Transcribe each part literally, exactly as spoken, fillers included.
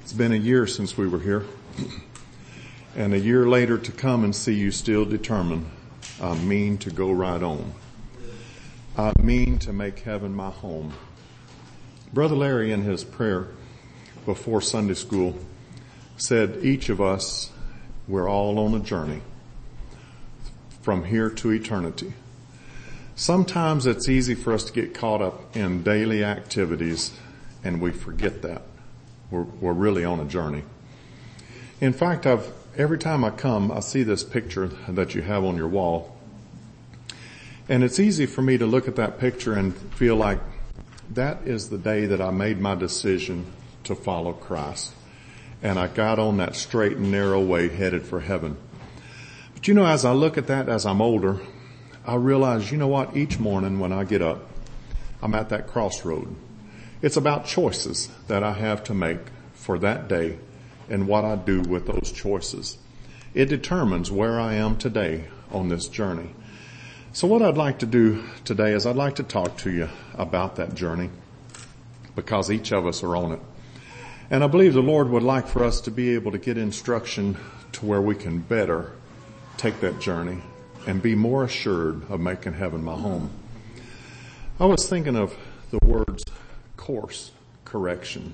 It's been a year since we were here, and a year later to come and see you still determined. I mean to go right on. I mean to make heaven my home. Brother Larry, in his prayer before Sunday school, said each of us, we're all on a journey from here to eternity. Sometimes it's easy for us to get caught up in daily activities and we forget that. We're, we're really on a journey. In fact, I've, every time I come, I see this picture that you have on your wall. And it's easy for me to look at that picture and feel like that is the day that I made my decision to follow Christ. And I got on that straight and narrow way headed for heaven. But you know, as I look at that as I'm older, I realize, you know what, each morning when I get up, I'm at that crossroad. It's about choices that I have to make for that day and what I do with those choices. It determines where I am today on this journey. So what I'd like to do today is I'd like to talk to you about that journey because each of us are on it. And I believe the Lord would like for us to be able to get instruction to where we can better take that journey and be more assured of making heaven my home. I was thinking of the words course correction.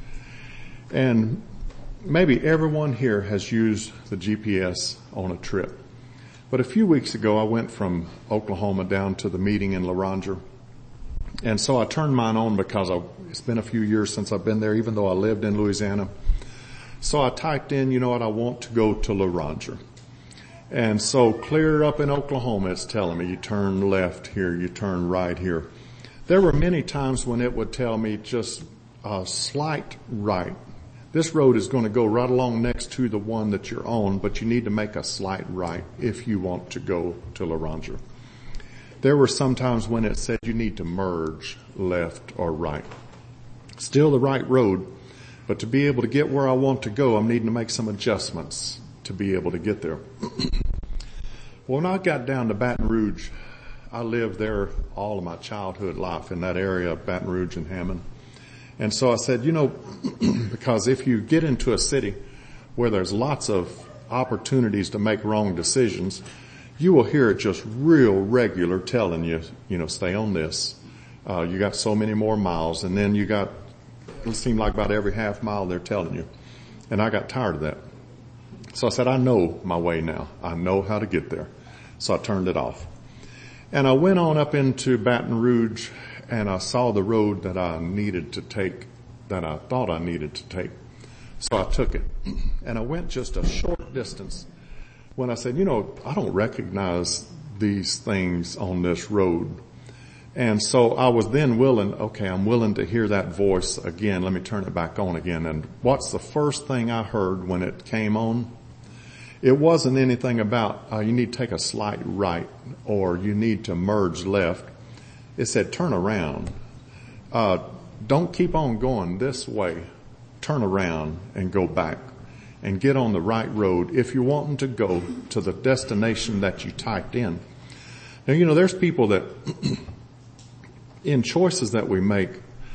And maybe everyone here has used the G P S on a trip. But a few weeks ago, I went from Oklahoma down to the meeting in LaRanger. And so I turned mine on because I, it's been a few years since I've been there, even though I lived in Louisiana. So I typed in, you know what, I want to go to LaRanger. And so clear up in Oklahoma, it's telling me you turn left here, you turn right here. There were many times when it would tell me just a slight right. This road is going to go right along next to the one that you're on, but you need to make a slight right if you want to go to LaRanger. There were some times when it said you need to merge left or right. Still the right road, but to be able to get where I want to go, I'm needing to make some adjustments to be able to get there. When I got down to Baton Rouge, I lived there all of my childhood life in that area of Baton Rouge and Hammond. And so I said, you know, because if you get into a city where there's lots of opportunities to make wrong decisions, you will hear it just real regular telling you, you know, stay on this. Uh, you got so many more miles. And then you got, it seemed like about every half mile they're telling you. And I got tired of that. So I said, I know my way now. I know how to get there. So I turned it off. And I went on up into Baton Rouge and I saw the road that I needed to take, that I thought I needed to take. So I took it. And I went just a short distance when I said, you know, I don't recognize these things on this road. And so I was then willing, okay, I'm willing to hear that voice again. Let me turn it back on again. And what's the first thing I heard when it came on? It wasn't anything about, uh, you need to take a slight right or you need to merge left. It said, turn around. Uh, don't keep on going this way. Turn around and go back and get on the right road if you're wanting to go to the destination that you typed in. Now, you know, there's people that in choices that we make,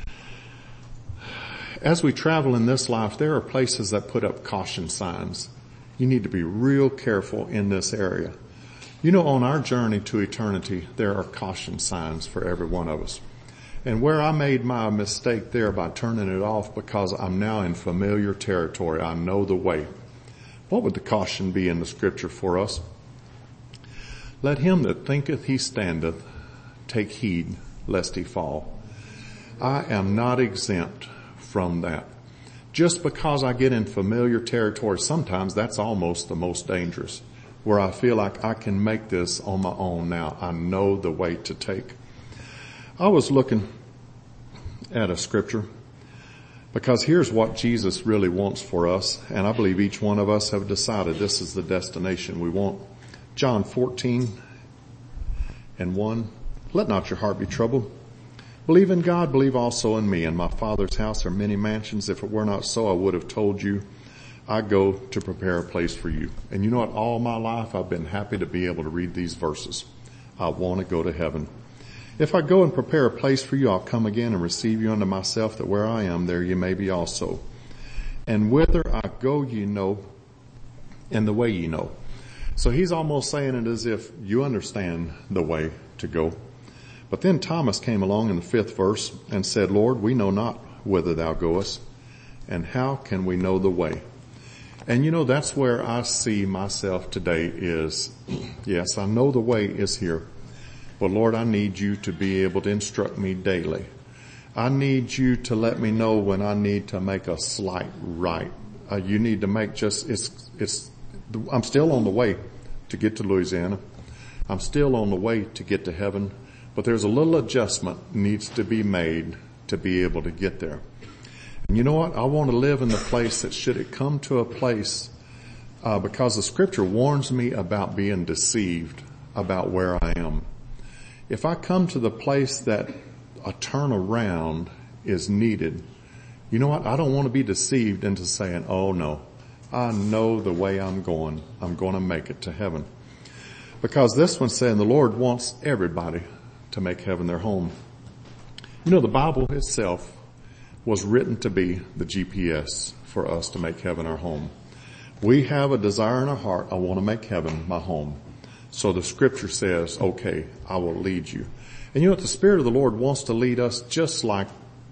as we travel in this life, there are places that put up caution signs. You need to be real careful in this area. You know, on our journey to eternity, there are caution signs for every one of us. And where I made my mistake there by turning it off because I'm now in familiar territory, I know the way. What would the caution be in the scripture for us? Let him that thinketh he standeth take heed lest he fall. I am not exempt from that. Just because I get in familiar territory, sometimes that's almost the most dangerous, where I feel like I can make this on my own now. I know the way to take. I was looking at a scripture because here's what Jesus really wants for us, and I believe each one of us have decided this is the destination we want. John fourteen and one, let not your heart be troubled. Believe in God, believe also in me. In my Father's house are many mansions. If it were not so, I would have told you. I go to prepare a place for you. And you know what? All my life I've been happy to be able to read these verses. I want to go to heaven. If I go and prepare a place for you, I'll come again and receive you unto myself, that where I am, there you may be also. and whither I go ye know, and the way ye know. So he's almost saying it as if you understand the way to go. But then Thomas came along in the fifth verse and said, Lord, we know not whither thou goest, and how can we know the way? And you know, that's where I see myself today is, yes, I know the way is here, but Lord, I need you to be able to instruct me daily. I need you to let me know when I need to make a slight right. Uh, you need to make just, it's, it's, I'm still on the way to get to Louisiana. I'm still on the way to get to heaven, but there's a little adjustment needs to be made to be able to get there. And you know what? I want to live in the place that should it come to a place, uh, because the scripture warns me about being deceived about where I am. If I come to the place that a turnaround is needed, you know what? I don't want to be deceived into saying, oh no, I know the way I'm going. I'm going to make it to heaven. Because this one's saying the Lord wants everybody to make heaven their home. You know, the Bible itself was written to be the G P S for us to make heaven our home. We have a desire in our heart, I want to make heaven my home. So the scripture says, okay, I will lead you. And you know what? The Spirit of the Lord wants to lead us just like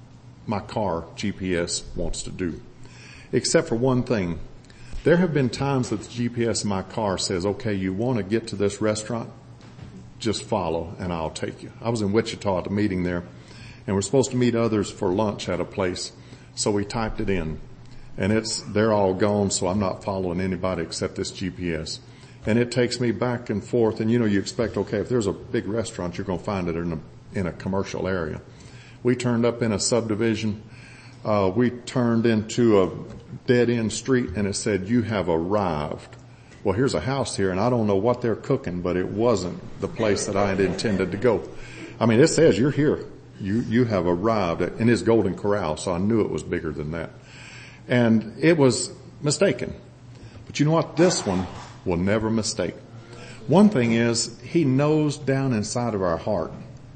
my car G P S wants to do. Except for one thing. There have been times that the G P S in my car says, okay, you want to get to this restaurant? Just follow and I'll take you. I was in Wichita at a meeting there, and we're supposed to meet others for lunch at a place. So we typed it in, and it's, they're all gone, so I'm not following anybody except this G P S. And it takes me back and forth, and you know, you expect, okay, if there's a big restaurant, you're going to find it in a, in a commercial area. We turned up in a subdivision. Uh, we turned into a dead-end street, and it said, you have arrived. Well, here's a house here, and I don't know what they're cooking, but it wasn't the place that I had intended to go. I mean, it says you're here. You, you have arrived at, in his Golden Corral, so I knew it was bigger than that. And it was mistaken. But you know what? This one will never mistake. One thing is, he knows down inside of our heart.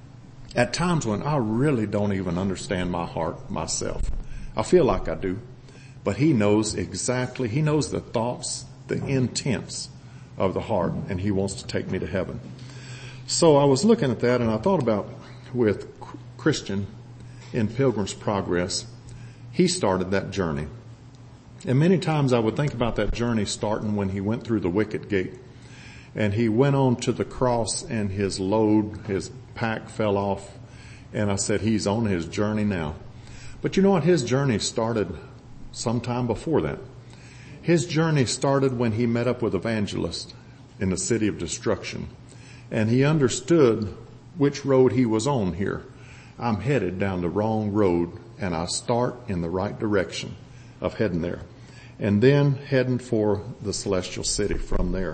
At times when I really don't even understand my heart myself. I feel like I do. But he knows exactly, he knows the thoughts, the intents of the heart, and he wants to take me to heaven. So I was looking at that, and I thought about with Christian in Pilgrim's Progress, he started that journey. And many times I would think about that journey starting when he went through the wicket gate, and he went on to the cross, and his load, his pack fell off, and I said, he's on his journey now. But you know what? His journey started sometime before that. His journey started when he met up with evangelists in the city of destruction, and he understood which road he was on here. I'm headed down the wrong road, and I start in the right direction of heading there, and then heading for the celestial city from there.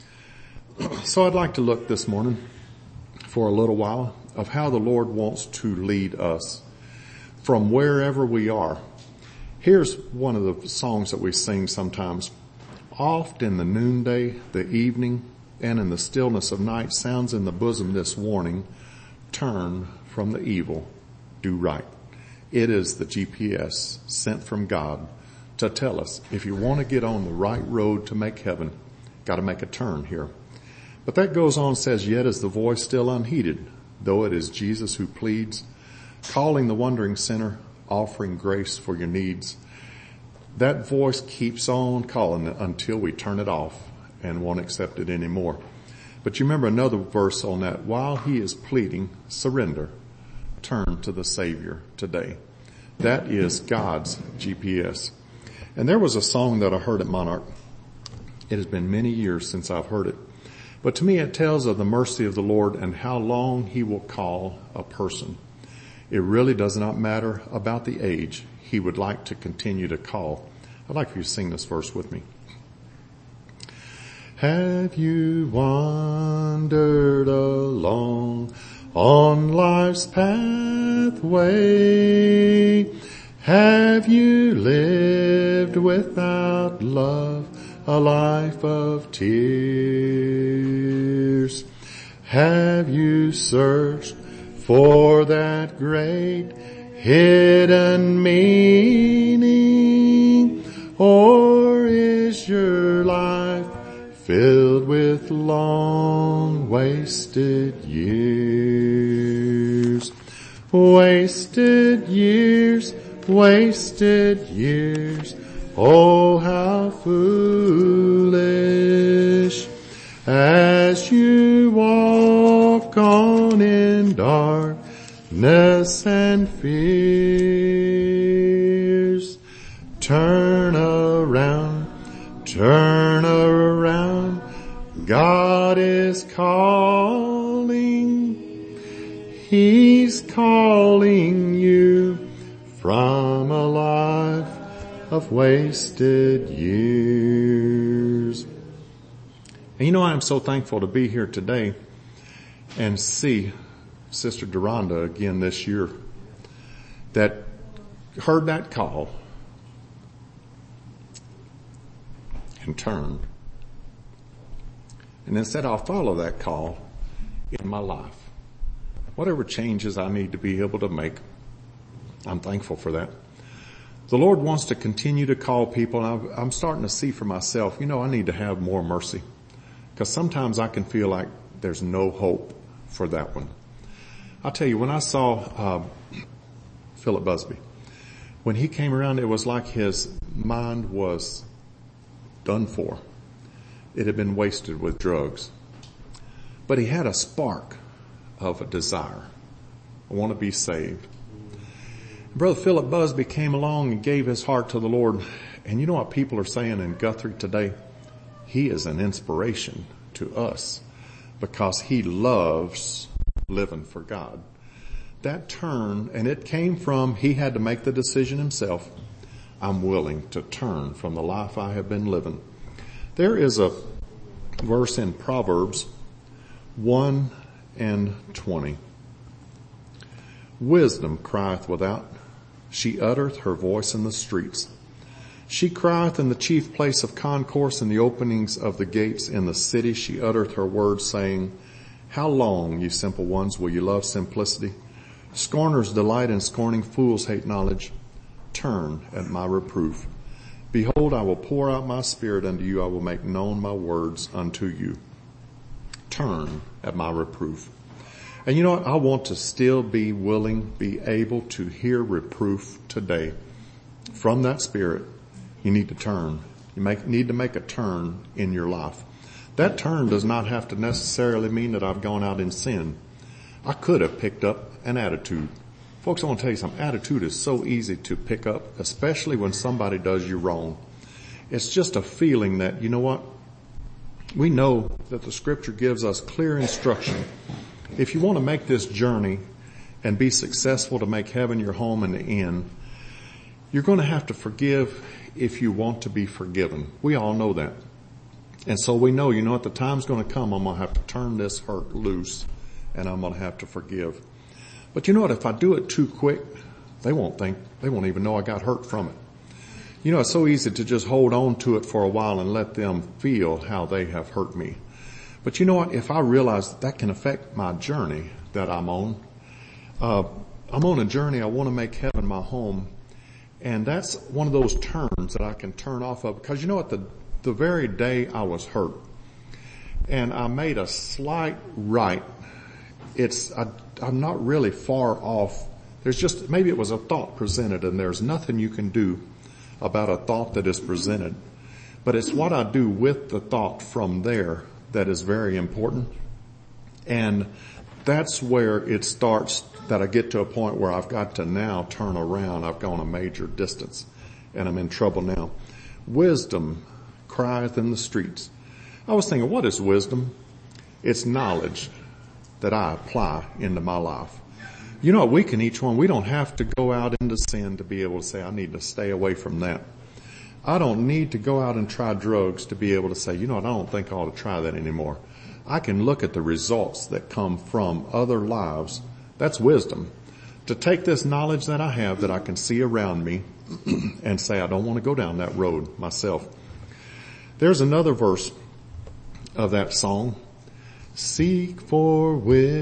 So I'd like to look this morning for a little while of how the Lord wants to lead us from wherever we are. Here's one of the songs that we sing sometimes. Oft in the noonday, the evening, and in the stillness of night sounds in the bosom this warning, turn from the evil, do right. It is the G P S sent from God to tell us if you want to get on the right road to make heaven, got to make a turn here. But that goes on, says, yet is the voice still unheeded, though it is Jesus who pleads, calling the wandering sinner, offering grace for your needs. That voice keeps on calling it until we turn it off and won't accept it anymore. But you remember another verse on that. While he is pleading, surrender, turn to the Savior today. That is God's G P S. And there was a song that I heard at Monarch. It has been many years since I've heard it. But to me it tells of the mercy of the Lord and how long he will call a person. It really does not matter about the age. He would like to continue to call. I'd like for you to sing this verse with me. Have you wandered along on life's pathway? Have you lived without love, a life of tears? Have you searched for that great hidden meaning Or is your life filled with long wasted years? Wasted years, wasted years. Oh, how foolish as you walk on in darkness and fears. Turn around, turn around. God is calling. He's calling you from a life of wasted years. And you know, I am so thankful to be here today and see Sister Deronda again this year that heard that call and turned and then said, I'll follow that call in my life. Whatever changes I need to be able to make, I'm thankful for that. The Lord wants to continue to call people, and I'm starting to see for myself, you know, I need to have more mercy. Because sometimes I can feel like there's no hope for that one. I'll tell you, when I saw uh, Philip Busby, when he came around, it was like his mind was done for. It had been wasted with drugs. But he had a spark of a desire. I want to be saved. Brother Philip Busby came along and gave his heart to the Lord. And you know what people are saying in Guthrie today? He is an inspiration to us because he loves living for God. That turn, and it came from, he had to make the decision himself. I'm willing to turn from the life I have been living. There is a verse in Proverbs one and twenty. Wisdom crieth without, she uttereth her voice in the streets. She crieth in the chief place of concourse, in the openings of the gates in the city. She uttereth her words, saying, how long, ye simple ones, will ye love simplicity? Scorners delight in scorning, fools hate knowledge. Turn at my reproof. Behold, I will pour out my spirit unto you. I will make known my words unto you. Turn at my reproof. And you know what? I want to still be willing, be able to hear reproof today. From that spirit, you need to turn. You make, need to make a turn in your life. That turn does not have to necessarily mean that I've gone out in sin. I could have picked up an attitude. Folks, I want to tell you something. Attitude is so easy to pick up, especially when somebody does you wrong. It's just a feeling that, you know what? We know that the scripture gives us clear instruction. If you want to make this journey and be successful to make heaven your home in the end, you're going to have to forgive if you want to be forgiven. We all know that. And so we know, you know what, the time's going to come, I'm going to have to turn this hurt loose and I'm going to have to forgive. But you know what, if I do it too quick, they won't think, they won't even know I got hurt from it. You know, it's so easy to just hold on to it for a while and let them feel how they have hurt me. But you know what, if I realize that that can affect my journey that I'm on, uh, I'm on a journey, I want to make heaven my home. And that's one of those turns that I can turn off of, because you know what, the, the very day I was hurt and I made a slight right, it's, I, I'm not really far off. There's just, maybe it was a thought presented and there's nothing you can do about a thought that is presented. But it's what I do with the thought from there that is very important. And that's where it starts, that I get to a point where I've got to now turn around. I've gone a major distance and I'm in trouble now. Wisdom crieth in the streets. I was thinking, what is wisdom? It's knowledge that I apply into my life. You know, we can each one, we don't have to go out into sin to be able to say, I need to stay away from that. I don't need to go out and try drugs to be able to say, you know what, I don't think I ought to try that anymore. I can look at the results that come from other lives. That's wisdom. To take this knowledge that I have, that I can see around me, and say, I don't want to go down that road myself. There's another verse of that song. Seek for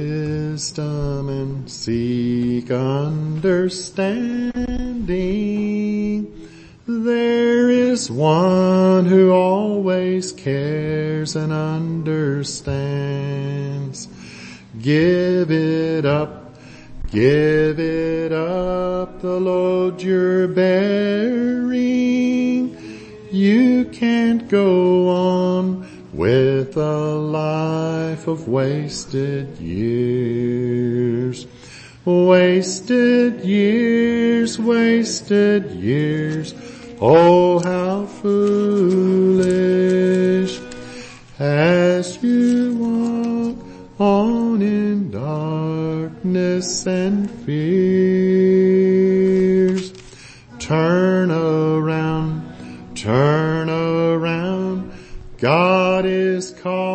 wisdom and seek understanding. There is one who always cares and understands. Give it up, give it up, the load you're bearing. You can't go on with a life of wasted years. Wasted years, wasted years. Oh, how foolish as you walk on in darkness and fears. Turn around, turn around. God is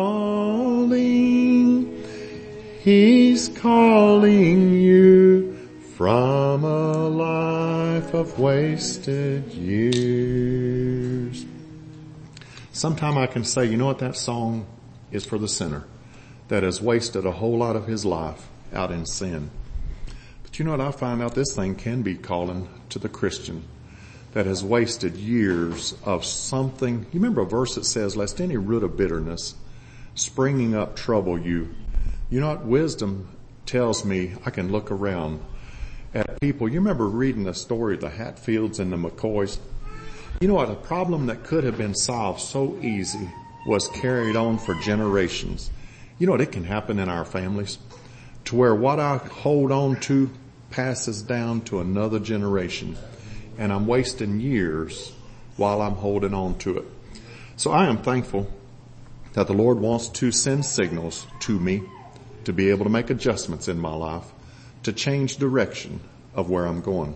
calling. He's calling you from a life of wasted years. Sometime I can say, you know what, that song is for the sinner that has wasted a whole lot of his life out in sin. But you know what, I find out this thing can be calling to the Christian that has wasted years of something. You remember a verse that says, lest any root of bitterness springing up trouble you. You know what, wisdom tells me I can look around at people. You remember reading the story of the Hatfields and the McCoys? You know what, a problem that could have been solved so easy was carried on for generations. You know what, it can happen in our families to where what I hold on to passes down to another generation, and I'm wasting years while I'm holding on to it. So I am thankful that the Lord wants to send signals to me to be able to make adjustments in my life, to change direction of where I'm going.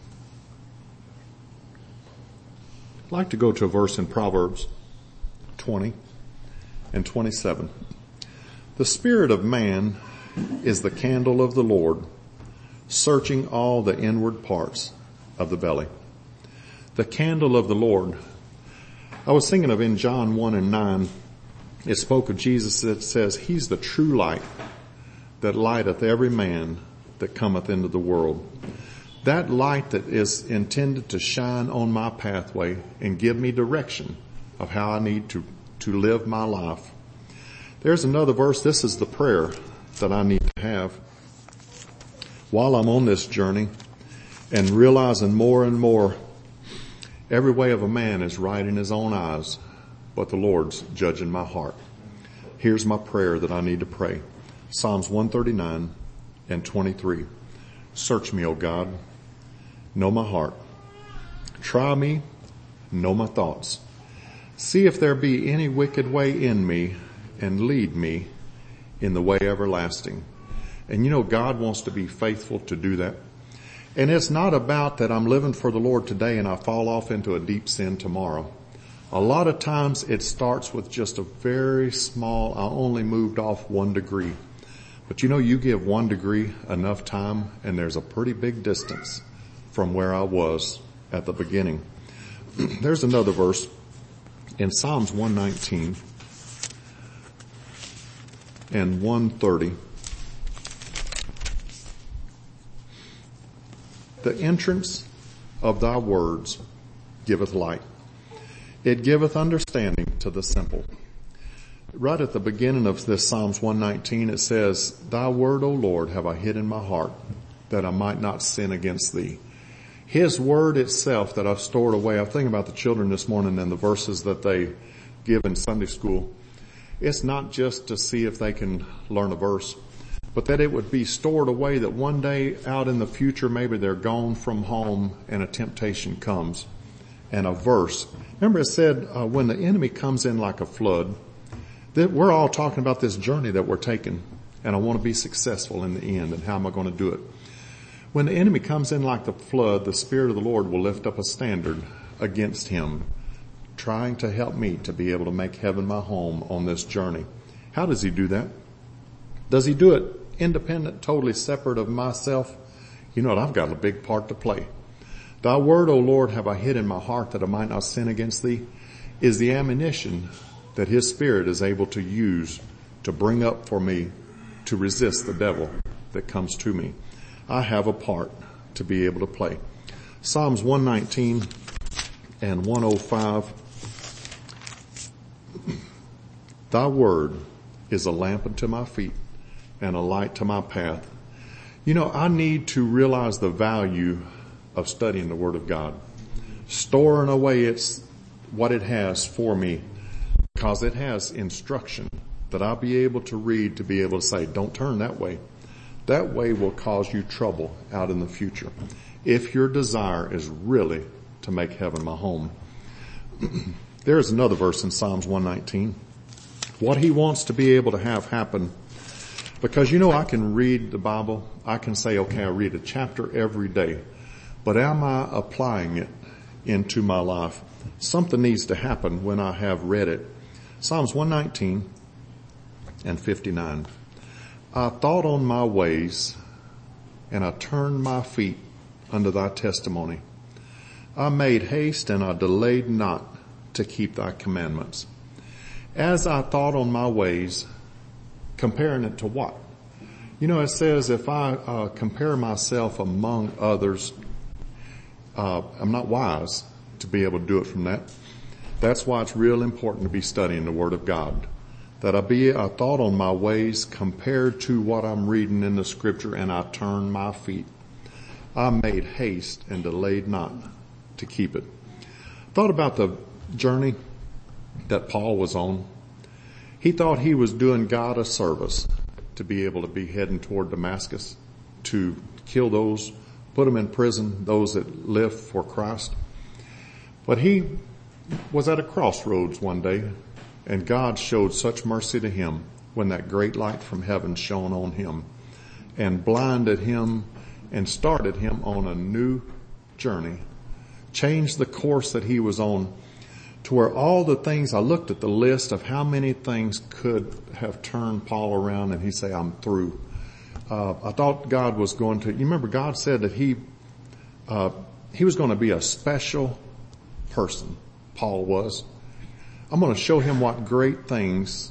I'd like to go to a verse in Proverbs twenty and twenty-seven. The spirit of man is the candle of the Lord, searching all the inward parts of the belly. The candle of the Lord. I was thinking of in John one and nine, it spoke of Jesus that says, He's the true light that lighteth every man that cometh into the world. That light that is intended to shine on my pathway and give me direction of how I need to, to live my life. There's another verse. This is the prayer that I need to have while I'm on this journey and realizing more and more every way of a man is right in his own eyes, but the Lord's judging my heart. Here's my prayer that I need to pray. Psalms one thirty-nine and twenty-three. Search me, O God. Know my heart. Try me. Know my thoughts. See if there be any wicked way in me, and lead me in the way everlasting. And you know, God wants to be faithful to do that. And it's not about that I'm living for the Lord today and I fall off into a deep sin tomorrow. A lot of times it starts with just a very small, I only moved off one degree. But you know, you give one degree enough time and there's a pretty big distance from where I was at the beginning. There's another verse in Psalms one nineteen and one thirty. The entrance of thy words giveth light. It giveth understanding to the simple. Right at the beginning of this Psalms one nineteen, it says, Thy word, O Lord, have I hid in my heart, that I might not sin against thee. His word itself that I've stored away. I'm thinking about the children this morning and the verses that they give in Sunday school. It's not just to see if they can learn a verse, but that it would be stored away that one day out in the future, maybe they're gone from home and a temptation comes and a verse. Remember it said, uh, when the enemy comes in like a flood, that we're all talking about this journey that we're taking, and I want to be successful in the end, and how am I going to do it? When the enemy comes in like the flood, the Spirit of the Lord will lift up a standard against him, trying to help me to be able to make heaven my home on this journey. How does he do that? Does he do it independent, totally separate of myself? You know what? I've got a big part to play. Thy word, O Lord, have I hid in my heart that I might not sin against thee, is the ammunition that his Spirit is able to use to bring up for me to resist the devil that comes to me. I have a part to be able to play. Psalms one nineteen and one oh five. Thy word is a lamp unto my feet and a light to my path. You know, I need to realize the value of studying the Word of God, storing away its what it has for me, because it has instruction that I'll be able to read, to be able to say, don't turn that way. That way will cause you trouble out in the future if your desire is really to make heaven my home. There's another verse in Psalms one nineteen. What he wants to be able to have happen, because you know I can read the Bible, I can say, okay, I read a chapter every day, but am I applying it into my life? Something needs to happen when I have read it. Psalms one nineteen and fifty-nine. I thought on my ways, and I turned my feet unto thy testimony. I made haste, and I delayed not to keep thy commandments. As I thought on my ways, comparing it to what? You know, it says if I uh, compare myself among others, uh, I'm not wise to be able to do it from that. That's why it's real important to be studying the Word of God. That I be a thought on my ways compared to what I'm reading in the Scripture, and I turned my feet. I made haste and delayed not to keep it. Thought about the journey that Paul was on. He thought he was doing God a service to be able to be heading toward Damascus, to kill those, put them in prison, those that live for Christ. But he was at a crossroads one day, and God showed such mercy to him when that great light from heaven shone on him and blinded him and started him on a new journey, changed the course that he was on, to where all the things, I looked at the list of how many things could have turned Paul around and he'd say, I'm through. Uh, I thought God was going to, you remember God said that he, uh, he was going to be a special person, Paul was. I'm going to show him what great things.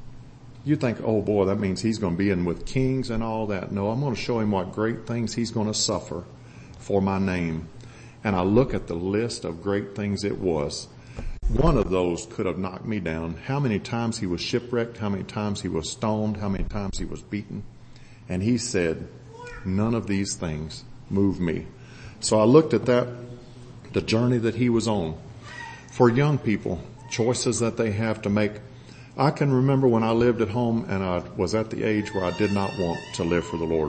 You think, oh boy, that means he's going to be in with kings and all that. No, I'm going to show him what great things he's going to suffer for my name. And I look at the list of great things it was. One of those could have knocked me down. How many times he was shipwrecked, how many times he was stoned, how many times he was beaten. And he said, none of these things move me. So I looked at that, the journey that he was on. For young people, choices that they have to make. I can remember when I lived at home and I was at the age where I did not want to live for the Lord.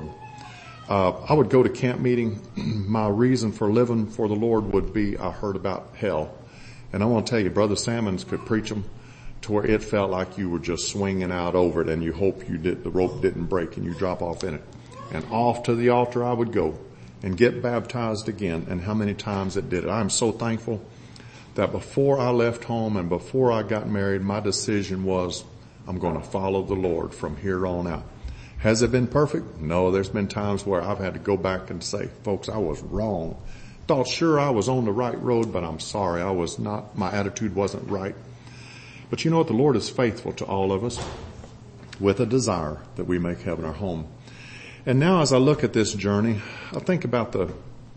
Uh, I would go to camp meeting. My reason for living for the Lord would be I heard about hell. And I want to tell you, Brother Sammons could preach them to where it felt like you were just swinging out over it and you hope you did, the rope didn't break and you drop off in it. And off to the altar I would go and get baptized again. And how many times it did it. I'm so thankful that before I left home and before I got married, my decision was I'm going to follow the Lord from here on out. Has it been perfect? No, there's been times where I've had to go back and say, folks, I was wrong. Thought sure I was on the right road, but I'm sorry, I was not, my attitude wasn't right. But you know what? The Lord is faithful to all of us with a desire that we make heaven our home. And now as I look at this journey, I think about the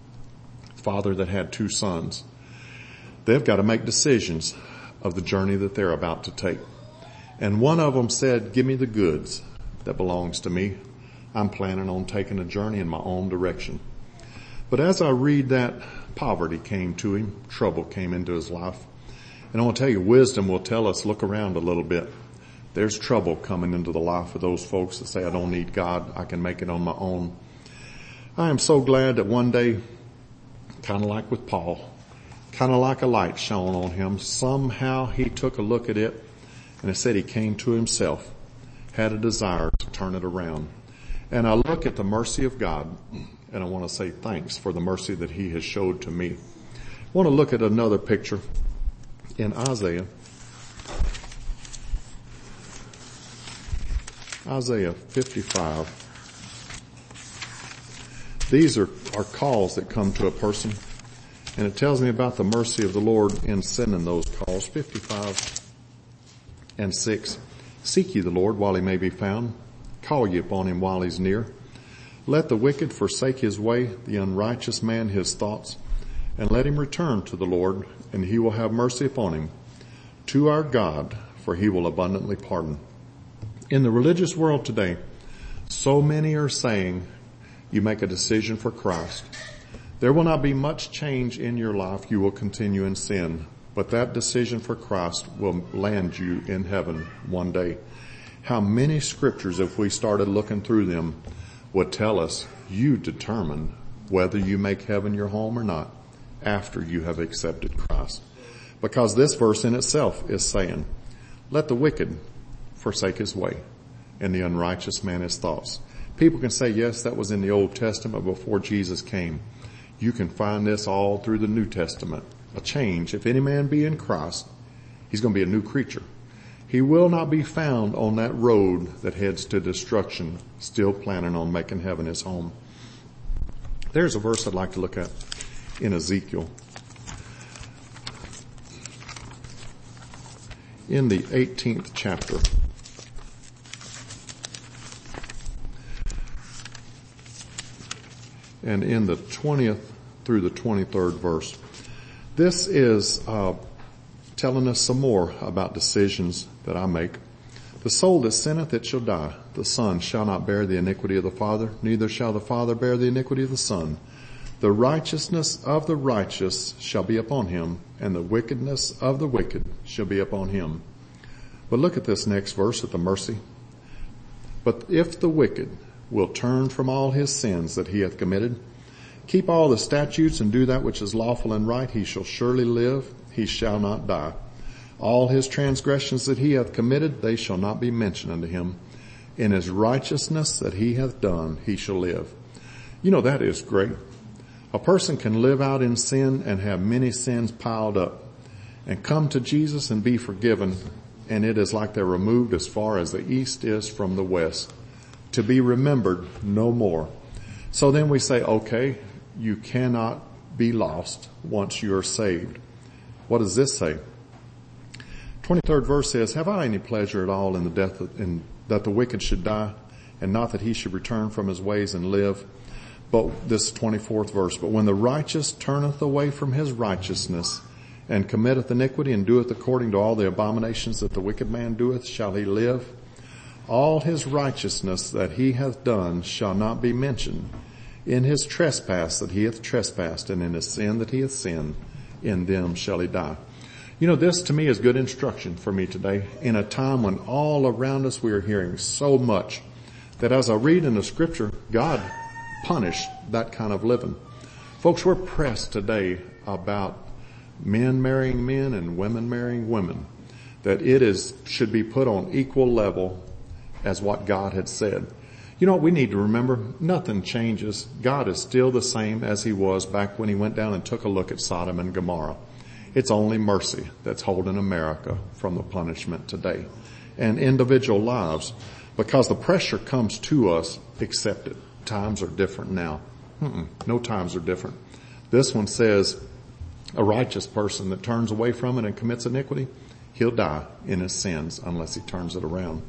father that had two sons. They've got to make decisions of the journey that they're about to take. And one of them said, give me the goods that belongs to me. I'm planning on taking a journey in my own direction. But as I read that, poverty came to him, trouble came into his life. And I want to tell you, wisdom will tell us, look around a little bit. There's trouble coming into the life of those folks that say, I don't need God, I can make it on my own. I am so glad that one day, kind of like with Paul, kind of like a light shone on him. Somehow he took a look at it and it said he came to himself, had a desire to turn it around. And I look at the mercy of God and I want to say thanks for the mercy that he has showed to me. I want to look at another picture in Isaiah. Isaiah fifty-five. These are, are calls that come to a person. And it tells me about the mercy of the Lord in sending those calls. fifty-five and six. Seek ye the Lord while he may be found. Call ye upon him while he's near. Let the wicked forsake his way, the unrighteous man his thoughts, and let him return to the Lord, and he will have mercy upon him, to our God, for he will abundantly pardon. In the religious world today, so many are saying, you make a decision for Christ. There will not be much change in your life. You will continue in sin, but that decision for Christ will land you in heaven one day. How many scriptures, if we started looking through them, would tell us you determine whether you make heaven your home or not after you have accepted Christ. Because this verse in itself is saying, let the wicked forsake his way and the unrighteous man his thoughts. People can say, yes, that was in the Old Testament before Jesus came. You can find this all through the New Testament. A change. If any man be in Christ, he's going to be a new creature. He will not be found on that road that heads to destruction, still planning on making heaven his home. There's a verse I'd like to look at in Ezekiel. In the eighteenth chapter. And in the twentieth through the twenty-third verse. This is uh, telling us some more about decisions that I make. The soul that sinneth, it shall die. The son shall not bear the iniquity of the father, neither shall the father bear the iniquity of the son. The righteousness of the righteous shall be upon him, and the wickedness of the wicked shall be upon him. But look at this next verse at the mercy. But if the wicked will turn from all his sins that he hath committed, keep all the statutes and do that which is lawful and right, he shall surely live, he shall not die. All his transgressions that he hath committed, they shall not be mentioned unto him. In his righteousness that he hath done, he shall live. You know, that is great. A person can live out in sin and have many sins piled up and come to Jesus and be forgiven, and it is like they're removed as far as the east is from the west, to be remembered no more. So then we say, okay, you cannot be lost once you are saved. What does this say? twenty-third verse says, have I any pleasure at all in the death of, in, that the wicked should die, and not that he should return from his ways and live? But this twenty-fourth verse, but when the righteous turneth away from his righteousness, and committeth iniquity, and doeth according to all the abominations that the wicked man doeth, shall he live? All his righteousness that he hath done shall not be mentioned. In his trespass that he hath trespassed, and in his sin that he hath sinned, in them shall he die. You know, this to me is good instruction for me today, in a time when all around us we are hearing so much that as I read in the scripture, God punished that kind of living. Folks, we're pressed today about men marrying men and women marrying women, that it is should be put on equal level as what God had said. You know what we need to remember? Nothing changes. God is still the same as he was back when he went down and took a look at Sodom and Gomorrah. It's only mercy that's holding America from the punishment today, and individual lives, because the pressure comes to us, accept it. Times are different now. Mm-mm, no times are different. This one says a righteous person that turns away from it and commits iniquity, he'll die in his sins unless he turns it around.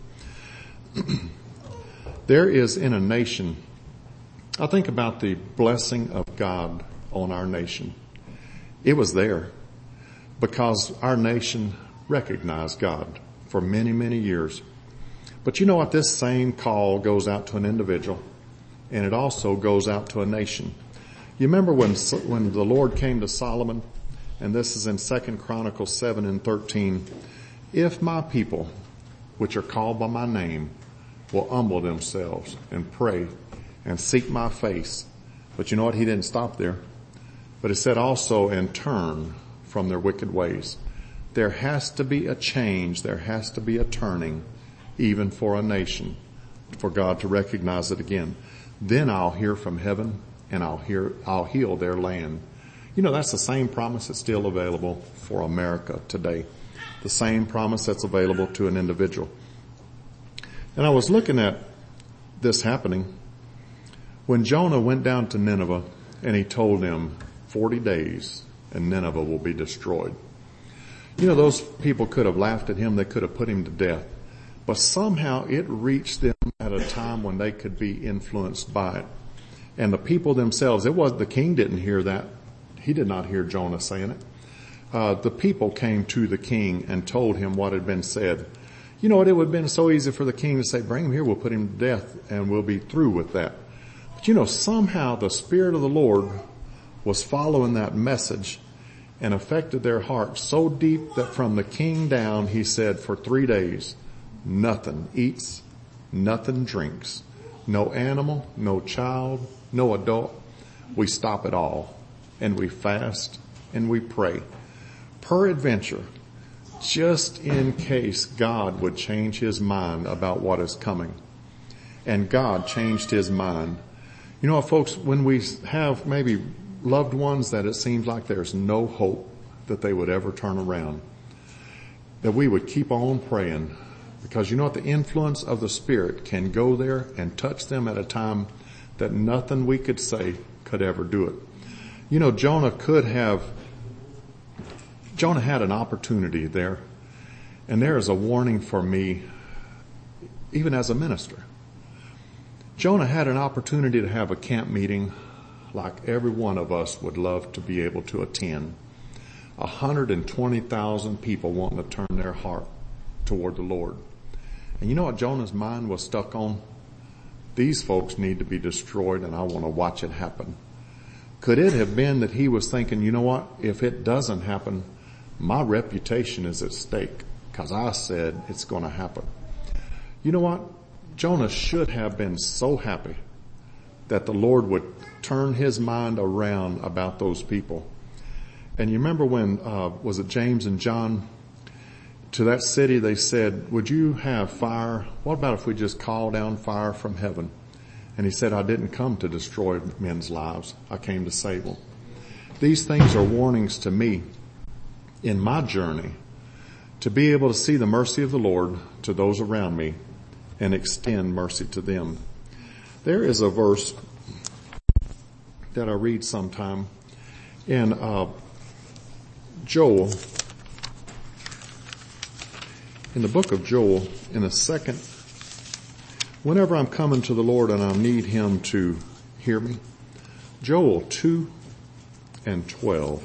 There is in a nation, I think about the blessing of God on our nation. It was there because our nation recognized God for many, many years. But you know what? This same call goes out to an individual, and it also goes out to a nation. You remember when when the Lord came to Solomon, and this is in Second Chronicles seven and thirteen, if my people, which are called by my name, will humble themselves and pray and seek my face. But you know what? He didn't stop there. But it said also, and turn from their wicked ways. There has to be a change. There has to be a turning, even for a nation, for God to recognize it again. Then I'll hear from heaven, and I'll hear, I'll heal their land. You know, that's the same promise that's still available for America today. The same promise that's available to an individual. And I was looking at this happening when Jonah went down to Nineveh, and he told them forty days and Nineveh will be destroyed. You know, those people could have laughed at him. They could have put him to death. But somehow it reached them at a time when they could be influenced by it. And the people themselves, it was, the king didn't hear that. he did not hear Jonah saying it. Uh, the people came to the king and told him what had been said. You know what? It would have been so easy for the king to say, bring him here, we'll put him to death, and we'll be through with that. But you know, somehow the Spirit of the Lord was following that message and affected their hearts so deep that from the king down, he said, for three days, nothing eats, nothing drinks, no animal, no child, no adult. We stop it all, and we fast, and we pray. Peradventure, just in case God would change his mind about what is coming. And God changed his mind. You know, folks, when we have maybe loved ones that it seems like there's no hope that they would ever turn around, that we would keep on praying, because you know what? The influence of the Spirit can go there and touch them at a time that nothing we could say could ever do it. You know, Jonah could have Jonah had an opportunity there, and there is a warning for me, even as a minister. Jonah had an opportunity to have a camp meeting like every one of us would love to be able to attend. one hundred twenty thousand people wanting to turn their heart toward the Lord. And you know what Jonah's mind was stuck on? These folks need to be destroyed, and I want to watch it happen. Could it have been that he was thinking, you know what, if it doesn't happen, my reputation is at stake because I said it's going to happen. You know what? Jonah should have been so happy that the Lord would turn his mind around about those people. And you remember when, uh, was it James and John, to that city they said, would you have fire? What about if we just call down fire from heaven? And he said, I didn't come to destroy men's lives. I came to save them. These things are warnings to me in my journey to be able to see the mercy of the Lord to those around me and extend mercy to them. There is a verse that I read sometime in uh, Joel, in the book of Joel, in the second, whenever I'm coming to the Lord and I need him to hear me, Joel two and twelve.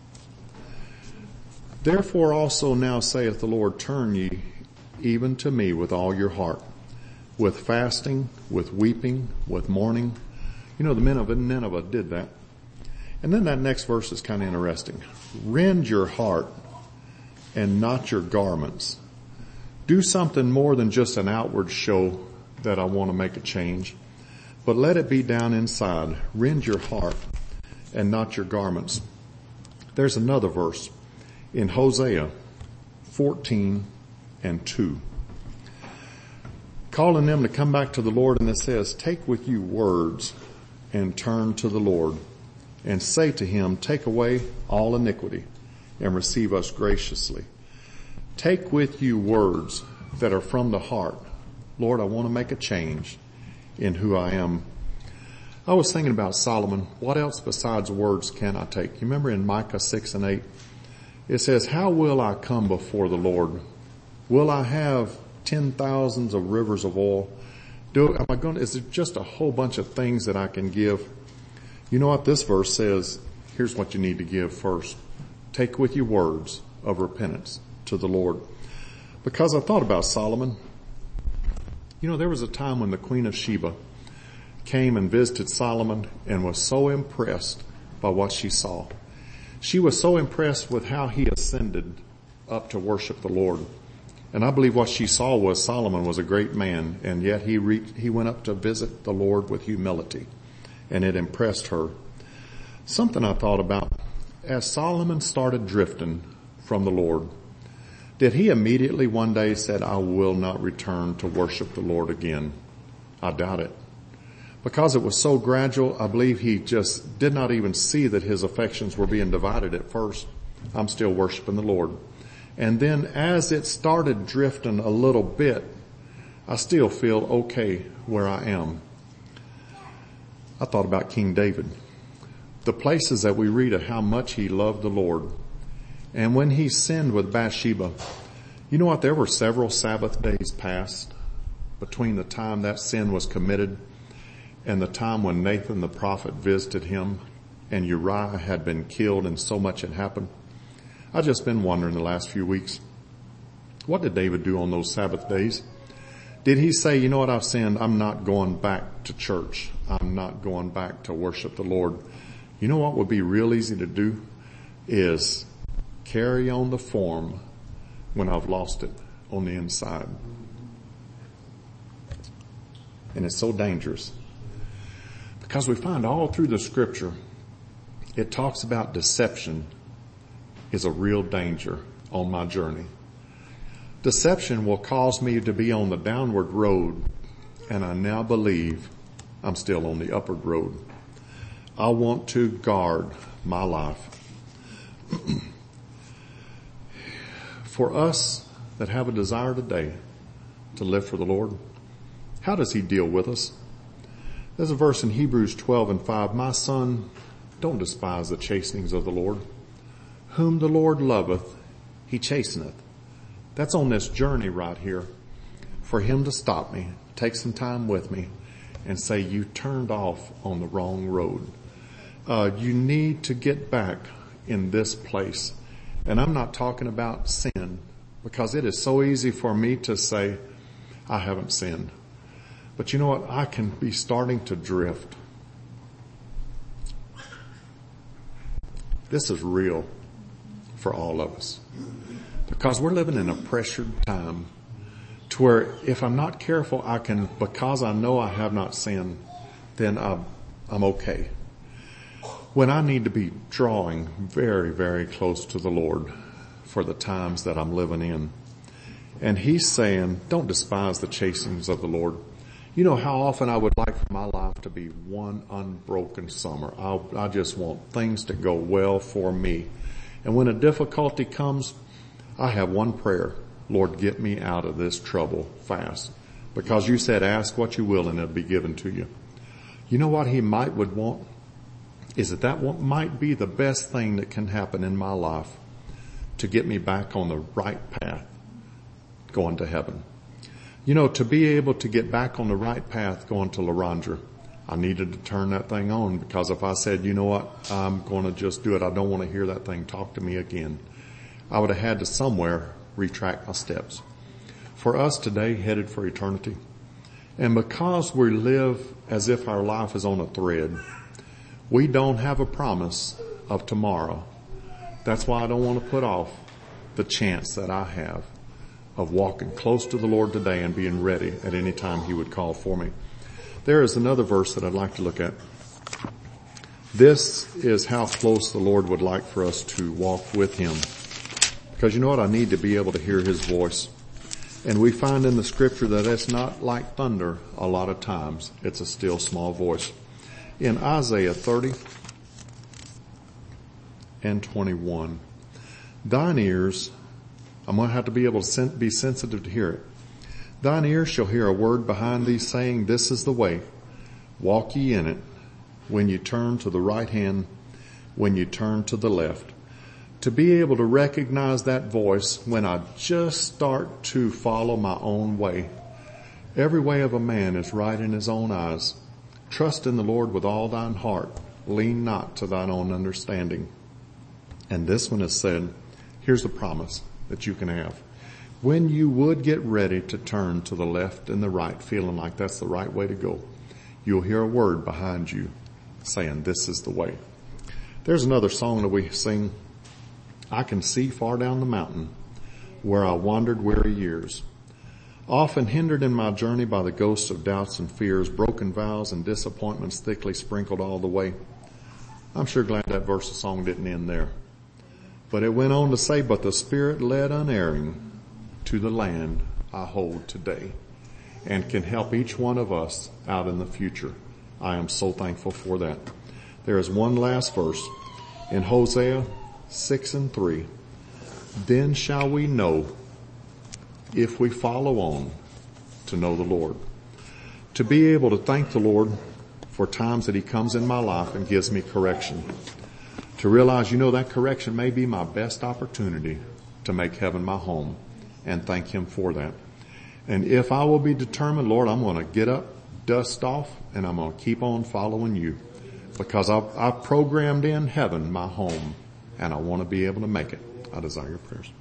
Therefore also now saith the Lord, turn ye even to me with all your heart, with fasting, with weeping, with mourning. You know, the men of Nineveh did that. And then that next verse is kind of interesting. Rend your heart and not your garments. Do something more than just an outward show that I want to make a change, but let it be down inside. Rend your heart and not your garments. There's another verse in Hosea fourteen and two. Calling them to come back to the Lord, and it says, take with you words and turn to the Lord and say to him, take away all iniquity and receive us graciously. Take with you words that are from the heart. Lord, I want to make a change in who I am. I was thinking about Solomon. What else besides words can I take? You remember in Micah six and eight, it says, how will I come before the Lord? Will I have ten thousands of rivers of oil? Do, am I going to, is it just a whole bunch of things that I can give? You know what this verse says? Here's what you need to give first. Take with you words of repentance to the Lord. Because I thought about Solomon. You know, there was a time when the Queen of Sheba came and visited Solomon and was so impressed by what she saw. She was so impressed with how he ascended up to worship the Lord. And I believe what she saw was Solomon was a great man, and yet he re- he went up to visit the Lord with humility, and it impressed her. Something I thought about, as Solomon started drifting from the Lord, did he immediately one day said, I will not return to worship the Lord again? I doubt it. Because it was so gradual, I believe he just did not even see that his affections were being divided at first. I'm still worshiping the Lord. And then as it started drifting a little bit, I still feel okay where I am. I thought about King David. The places that we read of how much he loved the Lord. And when he sinned with Bathsheba, you know what? There were several Sabbath days passed between the time that sin was committed and the time when Nathan the prophet visited him and Uriah had been killed and so much had happened. I've just been wondering the last few weeks, what did David do on those Sabbath days? Did he say, you know what, I've sinned, I'm not going back to church. I'm not going back to worship the Lord. You know what would be real easy to do is carry on the form when I've lost it on the inside. And it's so dangerous because we find all through the scripture, it talks about deception is a real danger on my journey. Deception will cause me to be on the downward road, and I now believe I'm still on the upward road. I want to guard my life. For us that have a desire today to live for the Lord, how does he deal with us? There's a verse in Hebrews twelve and five. My son, don't despise the chastenings of the Lord. Whom the Lord loveth, he chasteneth. That's on this journey right here for him to stop me, take some time with me and say, you turned off on the wrong road. Uh, you need to get back in this place. And I'm not talking about sin, because it is so easy for me to say, I haven't sinned. But you know what? I can be starting to drift. This is real for all of us, because we're living in a pressured time to where if I'm not careful, I can, because I know I have not sinned, then I'm, I'm okay. When I need to be drawing very, very close to the Lord for the times that I'm living in. And he's saying, don't despise the chastenings of the Lord. You know how often I would like for my life to be one unbroken summer. I, I just want things to go well for me. And when a difficulty comes, I have one prayer. Lord, get me out of this trouble fast. Because you said, ask what you will and it'll be given to you. You know what he might would want? Is that that what might be the best thing that can happen in my life to get me back on the right path going to heaven. You know, to be able to get back on the right path going to Larandra, I needed to turn that thing on, because if I said, you know what, I'm going to just do it, I don't want to hear that thing talk to me again, I would have had to somewhere retract my steps. For us today, headed for eternity, and because we live as if our life is on a thread, we don't have a promise of tomorrow. That's why I don't want to put off the chance that I have of walking close to the Lord today and being ready at any time he would call for me. There is another verse that I'd like to look at. This is how close the Lord would like for us to walk with him. Because you know what? I need to be able to hear his voice. And we find in the scripture that it's not like thunder a lot of times. It's a still small voice. In Isaiah thirty and twenty-one, thine ears, I'm going to have to be able to be sensitive to hear it. Thine ears shall hear a word behind thee saying, this is the way, walk ye in it, when you turn to the right hand, when you turn to the left. To be able to recognize that voice when I just start to follow my own way. Every way of a man is right in his own eyes. Trust in the Lord with all thine heart. Lean not to thine own understanding. And this one is said, here's the promise that you can have. When you would get ready to turn to the left and the right, feeling like that's the right way to go, you'll hear a word behind you saying, this is the way. There's another song that we sing. I can see far down the mountain where I wandered weary years, often hindered in my journey by the ghosts of doubts and fears, broken vows and disappointments thickly sprinkled all the way. I'm sure glad that verse of song didn't end there. But it went on to say, but the Spirit led unerring to the land I hold today, and can help each one of us out in the future. I am so thankful for that. There is one last verse in Hosea six and three. Then shall we know, if we follow on, to know the Lord. To be able to thank the Lord for times that he comes in my life and gives me correction. To realize, you know, that correction may be my best opportunity to make heaven my home, and thank him for that. And if I will be determined, Lord, I'm going to get up, dust off, and I'm going to keep on following you. because I've, I've programmed in heaven my home, and I want to be able to make it. I desire your prayers.